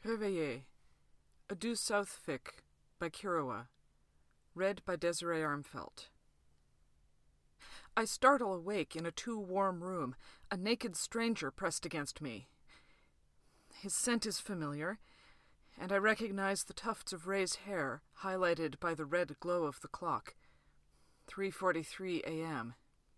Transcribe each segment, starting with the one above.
Réveillé, A Due South Fic by Kirawa, read by Desiree Armfeldt. I startle awake in a too-warm room, a naked stranger pressed against me. His scent is familiar, and I recognize the tufts of Ray's hair highlighted by the red glow of the clock. 3:43 a.m.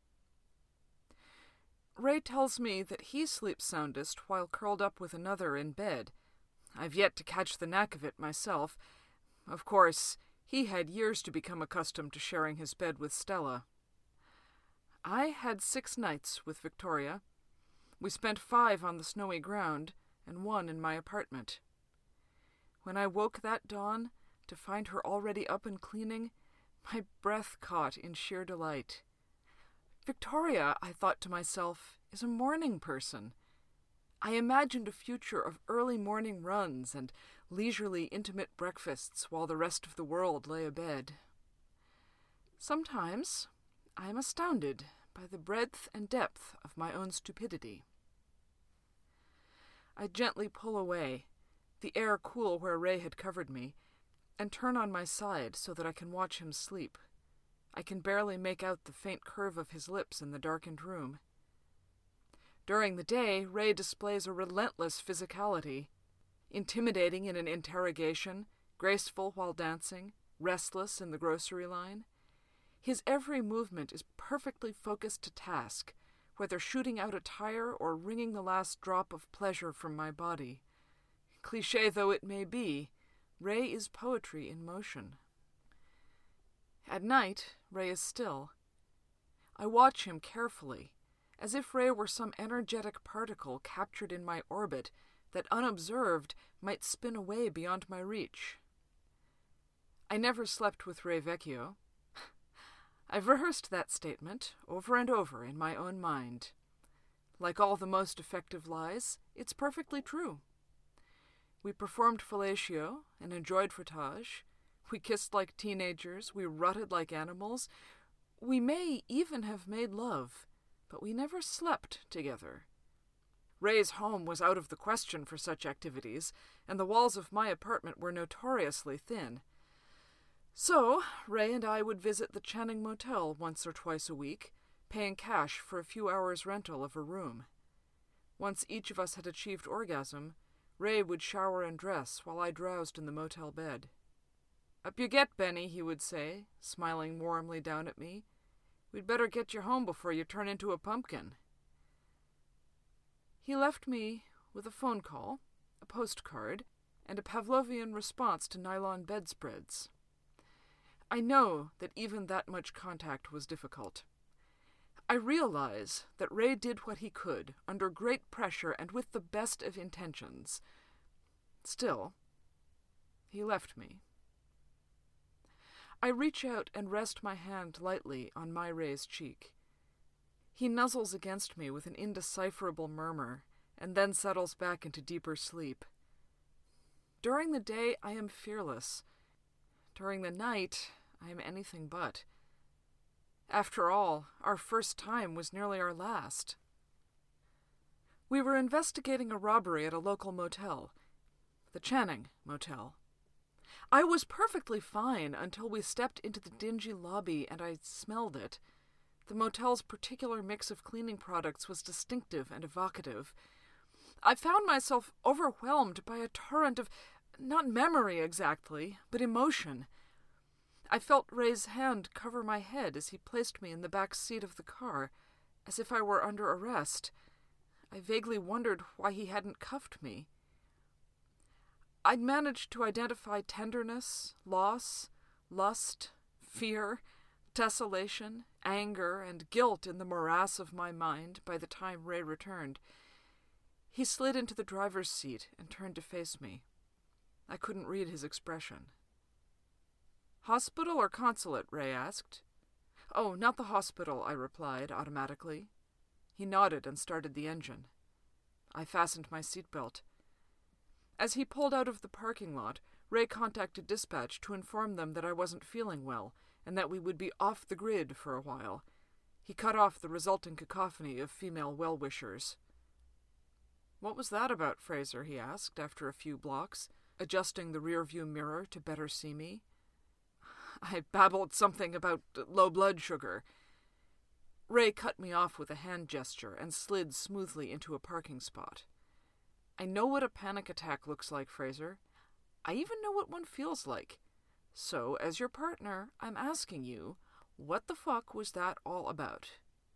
Ray tells me that he sleeps soundest while curled up with another in bed. I've yet to catch the knack of it myself. Of course, he had years to become accustomed to sharing his bed with Stella. I had 6 nights with Victoria. We spent 5 on the snowy ground and 1 in my apartment. When I woke that dawn to find her already up and cleaning, my breath caught in sheer delight. Victoria, I thought to myself, is a morning person. I imagined a future of early morning runs and leisurely intimate breakfasts while the rest of the world lay abed. Sometimes I am astounded by the breadth and depth of my own stupidity. I gently pull away, the air cool where Ray had covered me, and turn on my side so that I can watch him sleep. I can barely make out the faint curve of his lips in the darkened room. During the day, Ray displays a relentless physicality, intimidating in an interrogation, graceful while dancing, restless in the grocery line. His every movement is perfectly focused to task, whether shooting out a tire or wringing the last drop of pleasure from my body. Cliché though it may be, Ray is poetry in motion. At night, Ray is still. I watch him carefully, as if Ray were some energetic particle captured in my orbit that, unobserved, might spin away beyond my reach. I never slept with Ray Vecchio. I've rehearsed that statement over and over in my own mind. Like all the most effective lies, it's perfectly true. We performed fellatio and enjoyed frottage. We kissed like teenagers. We rutted like animals. We may even have made love, but we never slept together. Ray's home was out of the question for such activities, and the walls of my apartment were notoriously thin. So, Ray and I would visit the Channing Motel once or twice a week, paying cash for a few hours' rental of a room. Once each of us had achieved orgasm, Ray would shower and dress while I drowsed in the motel bed. "Up you get, Benny," he would say, smiling warmly down at me. "We'd better get you home before you turn into a pumpkin." He left me with a phone call, a postcard, and a Pavlovian response to nylon bedspreads. I know that even that much contact was difficult. I realize that Ray did what he could, under great pressure and with the best of intentions. Still, he left me. I reach out and rest my hand lightly on my Ray's cheek. He nuzzles against me with an indecipherable murmur, and then settles back into deeper sleep. During the day, I am fearless. During the night, I am anything but. After all, our first time was nearly our last. We were investigating a robbery at a local motel, the Channing Motel. I was perfectly fine until we stepped into the dingy lobby and I smelled it. The motel's particular mix of cleaning products was distinctive and evocative. I found myself overwhelmed by a torrent of, not memory exactly, but emotion. I felt Ray's hand cover my head as he placed me in the back seat of the car, as if I were under arrest. I vaguely wondered why he hadn't cuffed me. I'd managed to identify tenderness, loss, lust, fear, desolation, anger, and guilt in the morass of my mind by the time Ray returned. He slid into the driver's seat and turned to face me. I couldn't read his expression. "Hospital or consulate?" Ray asked. "Oh, not the hospital," I replied automatically. He nodded and started the engine. I fastened my seatbelt. As he pulled out of the parking lot, Ray contacted dispatch to inform them that I wasn't feeling well and that we would be off the grid for a while. He cut off the resulting cacophony of female well-wishers. "What was that about, Fraser?" he asked after a few blocks, adjusting the rear-view mirror to better see me. I babbled something about low blood sugar. Ray cut me off with a hand gesture and slid smoothly into a parking spot. "I know what a panic attack looks like, Fraser. I even know what one feels like. So, as your partner, I'm asking you, what the fuck was that all about?"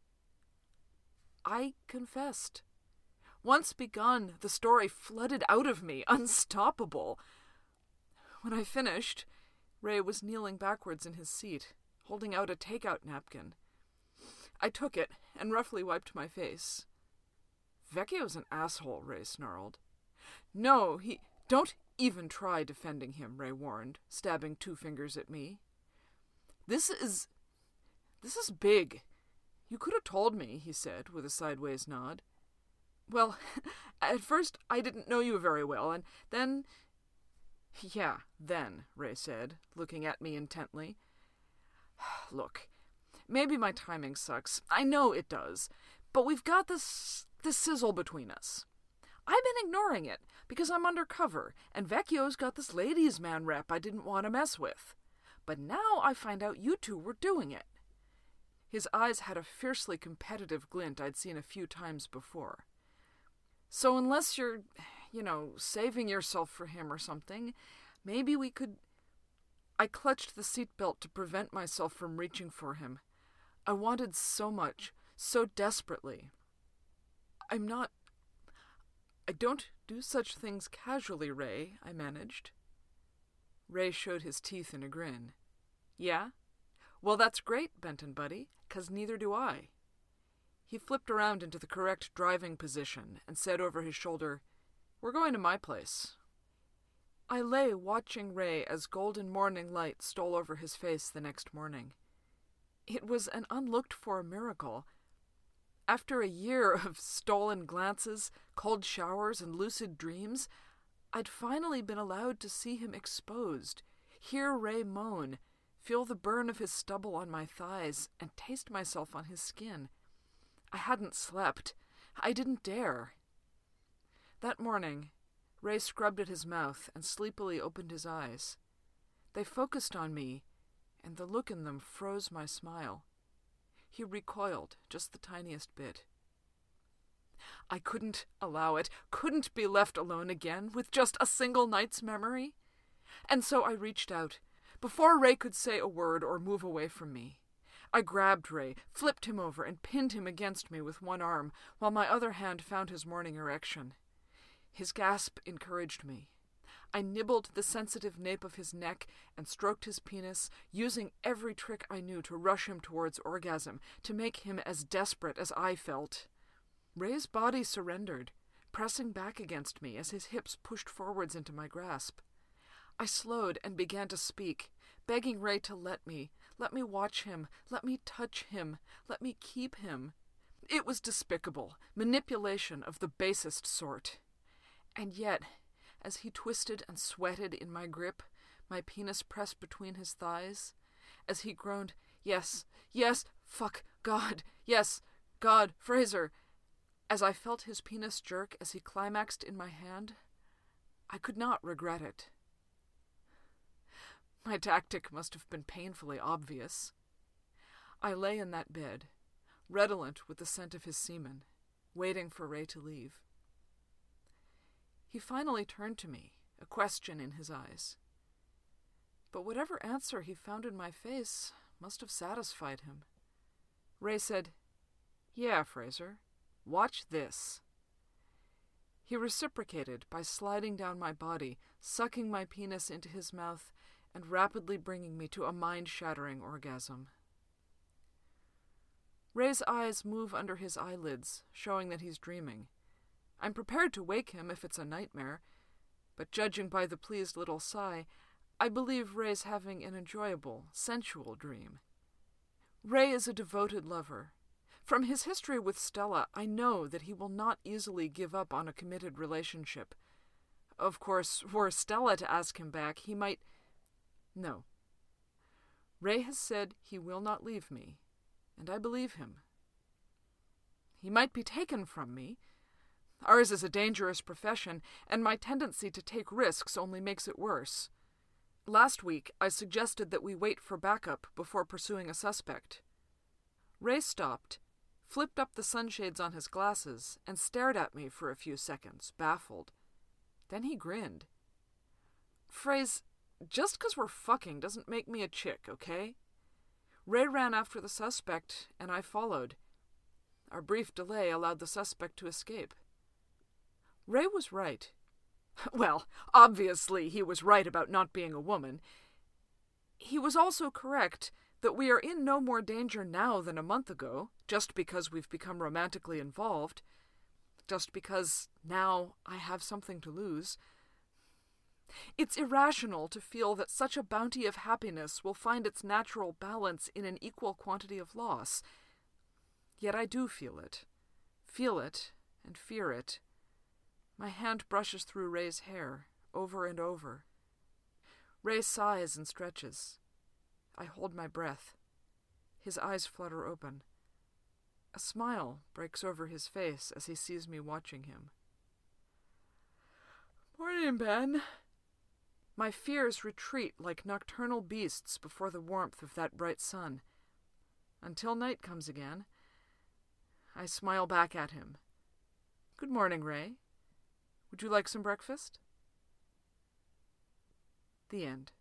I confessed. Once begun, the story flooded out of me, unstoppable. When I finished, Ray was kneeling backwards in his seat, holding out a takeout napkin. I took it and roughly wiped my face. "Vecchio's an asshole," Ray snarled. "No, Don't even try defending him," Ray warned, stabbing 2 fingers at me. This is big. You could have told me," he said, with a sideways nod. "Well, at first I didn't know you very well, and then—" "Yeah, then," Ray said, looking at me intently. "Look, maybe my timing sucks. I know it does. But we've got this sizzle between us. I've been ignoring it, because I'm undercover, and Vecchio's got this ladies' man rep I didn't want to mess with. But now I find out you two were doing it." His eyes had a fiercely competitive glint I'd seen a few times before. "So unless you're, saving yourself for him or something, maybe we could—" I clutched the seatbelt to prevent myself from reaching for him. I wanted so much, so desperately. I don't do such things casually, Ray," I managed. Ray showed his teeth in a grin. "Yeah? Well, that's great, Benton buddy, 'cause neither do I." He flipped around into the correct driving position and said over his shoulder, "We're going to my place." I lay watching Ray as golden morning light stole over his face the next morning. It was an unlooked-for miracle. After a year of stolen glances, cold showers, and lucid dreams, I'd finally been allowed to see him exposed, hear Ray moan, feel the burn of his stubble on my thighs, and taste myself on his skin. I hadn't slept. I didn't dare. That morning, Ray scrubbed at his mouth and sleepily opened his eyes. They focused on me, and the look in them froze my smile. He recoiled just the tiniest bit. I couldn't allow it, couldn't be left alone again with just a single night's memory. And so I reached out, before Ray could say a word or move away from me. I grabbed Ray, flipped him over, and pinned him against me with one arm, while my other hand found his morning erection. His gasp encouraged me. I nibbled the sensitive nape of his neck and stroked his penis, using every trick I knew to rush him towards orgasm, to make him as desperate as I felt. Ray's body surrendered, pressing back against me as his hips pushed forwards into my grasp. I slowed and began to speak, begging Ray to let me watch him, let me touch him, let me keep him. It was despicable, manipulation of the basest sort. And yet, as he twisted and sweated in my grip, my penis pressed between his thighs, as he groaned, "Yes, yes, fuck, God, yes, God, Fraser," as I felt his penis jerk as he climaxed in my hand, I could not regret it. My tactic must have been painfully obvious. I lay in that bed, redolent with the scent of his semen, waiting for Ray to leave. He finally turned to me, a question in his eyes. But whatever answer he found in my face must have satisfied him. Ray said, "Yeah, Fraser, watch this." He reciprocated by sliding down my body, sucking my penis into his mouth, and rapidly bringing me to a mind-shattering orgasm. Ray's eyes move under his eyelids, showing that he's dreaming. I'm prepared to wake him if it's a nightmare, but judging by the pleased little sigh, I believe Ray's having an enjoyable, sensual dream. Ray is a devoted lover. From his history with Stella, I know that he will not easily give up on a committed relationship. Of course, were Stella to ask him back, he might... No. Ray has said he will not leave me, and I believe him. He might be taken from me. Ours is a dangerous profession, and my tendency to take risks only makes it worse. Last week, I suggested that we wait for backup before pursuing a suspect. Ray stopped, flipped up the sunshades on his glasses, and stared at me for a few seconds, baffled. Then he grinned. Phrase, just 'cause we're fucking doesn't make me a chick, okay? Ray ran after the suspect, and I followed. Our brief delay allowed the suspect to escape. Ray was right. Well, obviously he was right about not being a woman. He was also correct that we are in no more danger now than a month ago, just because we've become romantically involved, just because now I have something to lose. It's irrational to feel that such a bounty of happiness will find its natural balance in an equal quantity of loss. Yet I do feel it and fear it. My hand brushes through Ray's hair, over and over. Ray sighs and stretches. I hold my breath. His eyes flutter open. A smile breaks over his face as he sees me watching him. Morning, Ben. My fears retreat like nocturnal beasts before the warmth of that bright sun. Until night comes again. I smile back at him. Good morning, Ray. Would you like some breakfast? The end.